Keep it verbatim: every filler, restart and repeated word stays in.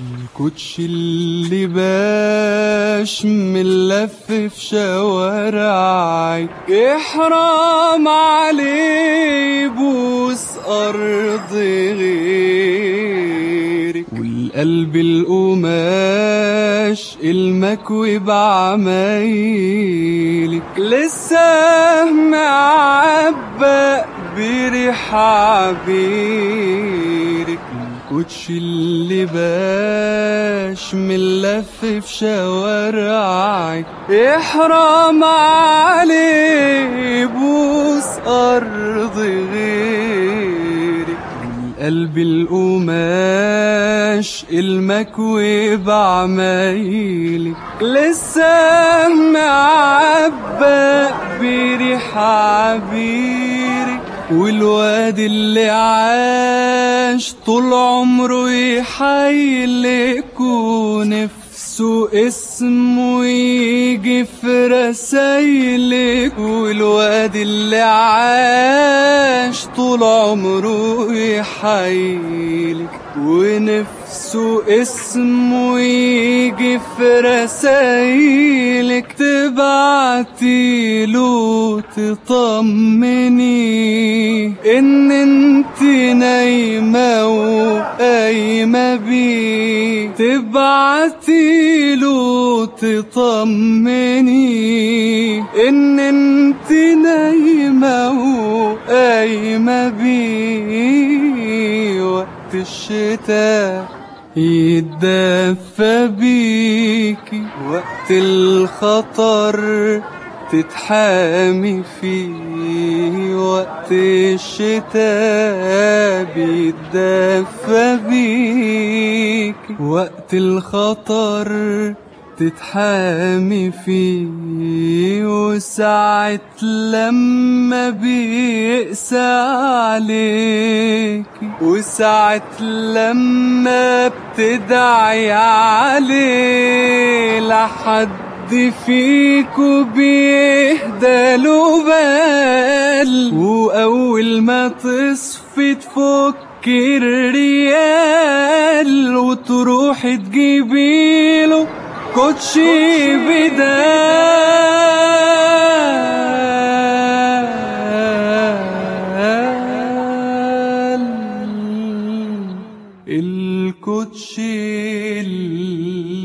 الكوتشي اللي باش من لف في شوارعي يحرام عليه يبوس أرض غيرك، والقلب القماش المكوي بعمايلك لسه معبق بريح عبيرك. الكوتشي اللي باش من لف في شوارعي يحرام عليه يبوس أرض غيرك، القلب القماش المكوي بعمايلك لسه معبق بريح عبيرك، والواد اللي عاش طول عمره يحايلك ونفسه اسمه يجي في رسايلك، والواد اللي عاش طول عمره يحايلك ونفسه اسمه يجي في رسايلك، تبعتيله تطمني ان انت نايمة وقايمة بيه، تبعتيله تطمني ان انت نايمة وقايمة بيه، وقت الشتاء يتدفى بيكي، وقت الخطر تتحامي فيه، وقت الشتاء بيتدفى بيكي، وقت الخطر تتحامي فيه، وساعة لما بيقسى عليكي، وساعة لما بتدعي عليه لحد فيكو بيهدى له بال، وأول ما تصفي تفكي الريال وتروحي تجيبيله كوتشي بدال. الكوتشي